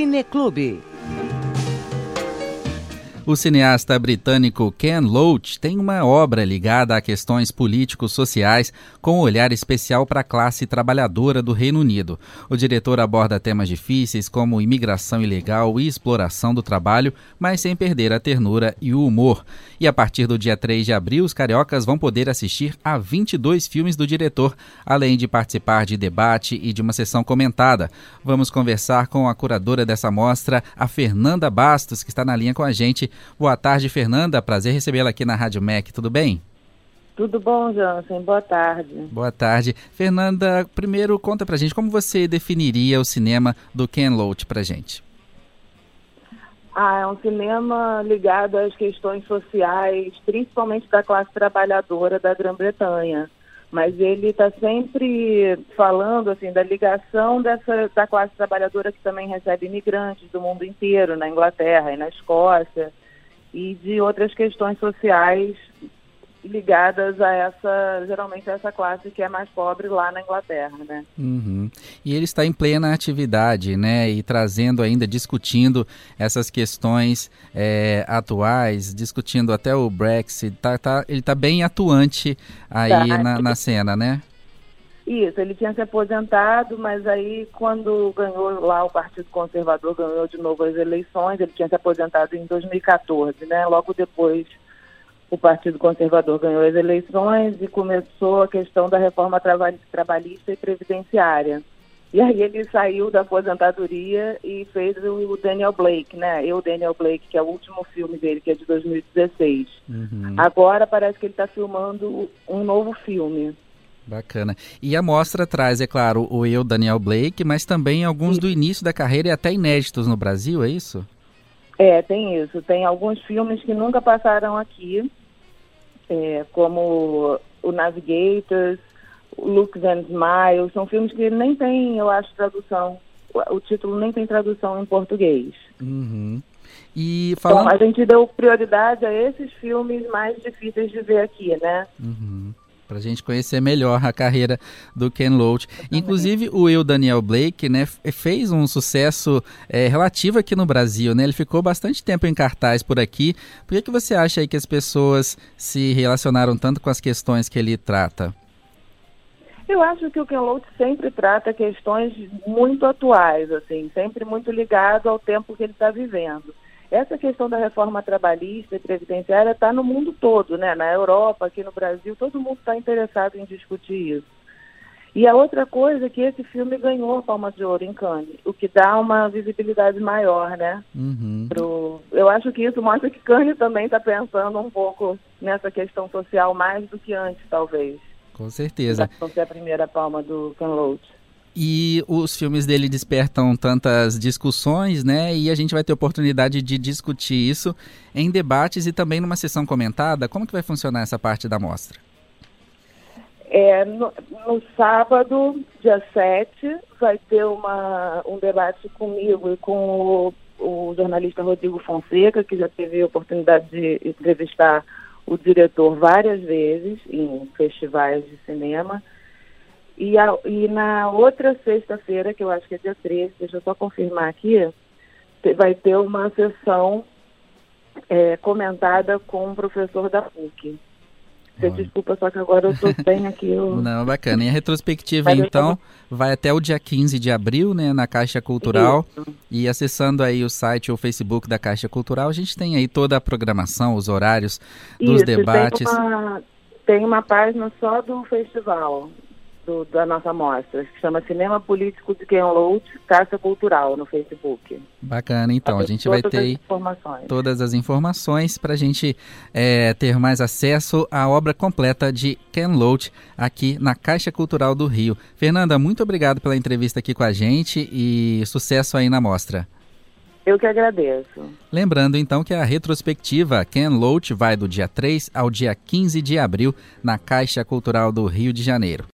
Cineclube. O cineasta britânico Ken Loach tem uma obra ligada a questões políticos-sociais com um olhar especial para a classe trabalhadora do Reino Unido. O diretor aborda temas difíceis como imigração ilegal e exploração do trabalho, mas sem perder a ternura e o humor. E a partir do dia 3 de abril, os cariocas vão poder assistir a 22 filmes do diretor, além de participar de debate e de uma sessão comentada. Vamos conversar com a curadora dessa mostra, a Fernanda Bastos, que está na linha com a gente. Boa tarde, Fernanda. Prazer recebê-la aqui na Rádio MEC. Tudo bem? Tudo bom, Jansen. Boa tarde. Boa tarde. Fernanda, primeiro conta pra gente como você definiria o cinema do Ken Loach pra gente. É um cinema ligado às questões sociais, principalmente da classe trabalhadora da Grã-Bretanha. Mas ele está sempre falando assim, da ligação da classe trabalhadora que também recebe imigrantes do mundo inteiro, na Inglaterra e na Escócia, e de outras questões sociais ligadas a geralmente a essa classe que é mais pobre lá na Inglaterra, né? Uhum. E ele está em plena atividade, né? E trazendo ainda, discutindo essas questões atuais, discutindo até o Brexit. Ele está bem atuante aí na cena, né? Isso, ele tinha se aposentado, mas aí quando ganhou lá o Partido Conservador, ganhou de novo as eleições, ele tinha se aposentado em 2014, né? Logo depois o Partido Conservador ganhou as eleições e começou a questão da reforma trabalhista e previdenciária. E aí ele saiu da aposentadoria e fez o Daniel Blake, né? Daniel Blake, que é o último filme dele, que é de 2016. Uhum. Agora parece que ele está filmando um novo filme. Bacana. E a mostra traz, é claro, o Daniel Blake, mas também alguns do início da carreira e até inéditos no Brasil, é isso? Tem isso. Tem alguns filmes que nunca passaram aqui, como o Navigators, o Looks and Smiles. São filmes que nem tem, eu acho, tradução. O título nem tem tradução em português. Uhum. E falando... Então, a gente deu prioridade a esses filmes mais difíceis de ver aqui, né? Uhum. Para a gente conhecer melhor a carreira do Ken Loach. Inclusive, o Daniel Blake, né, fez um sucesso relativo aqui no Brasil, né? Ele ficou bastante tempo em cartaz por aqui. Por que você acha aí que as pessoas se relacionaram tanto com as questões que ele trata? Eu acho que o Ken Loach sempre trata questões muito atuais, assim, sempre muito ligado ao tempo que ele está vivendo. Essa questão da reforma trabalhista e previdenciária está no mundo todo, né? Na Europa, aqui no Brasil, todo mundo está interessado em discutir isso. E a outra coisa é que esse filme ganhou a Palma de Ouro em Cannes, o que dá uma visibilidade maior, né? Uhum. Eu acho que isso mostra que Cannes também está pensando um pouco nessa questão social mais do que antes, talvez. Com certeza. Vai ser a primeira palma do Ken Loach. E os filmes dele despertam tantas discussões, né? E a gente vai ter oportunidade de discutir isso em debates e também numa sessão comentada. Como que vai funcionar essa parte da mostra? No sábado, dia 7, vai ter um debate comigo e com o jornalista Rodrigo Fonseca, que já teve a oportunidade de entrevistar o diretor várias vezes em festivais de cinema. E na outra sexta-feira, que eu acho que é dia 13, deixa eu só confirmar aqui, vai ter uma sessão comentada com um professor da PUC. Você desculpa, só que agora eu estou bem aqui. Não, bacana. E a retrospectiva, então, vai até o dia 15 de abril, né, na Caixa Cultural. Isso. E acessando aí o site ou o Facebook da Caixa Cultural, a gente tem aí toda a programação, os horários dos debates. Tem uma página só do festival, da nossa mostra, que chama Cinema Político de Ken Loach, Caixa Cultural, no Facebook. Bacana, então, a gente vai ter todas as informações para a gente ter mais acesso à obra completa de Ken Loach aqui na Caixa Cultural do Rio. Fernanda, muito obrigado pela entrevista aqui com a gente e sucesso aí na mostra. Eu que agradeço. Lembrando, então, que a retrospectiva Ken Loach vai do dia 3 ao dia 15 de abril na Caixa Cultural do Rio de Janeiro.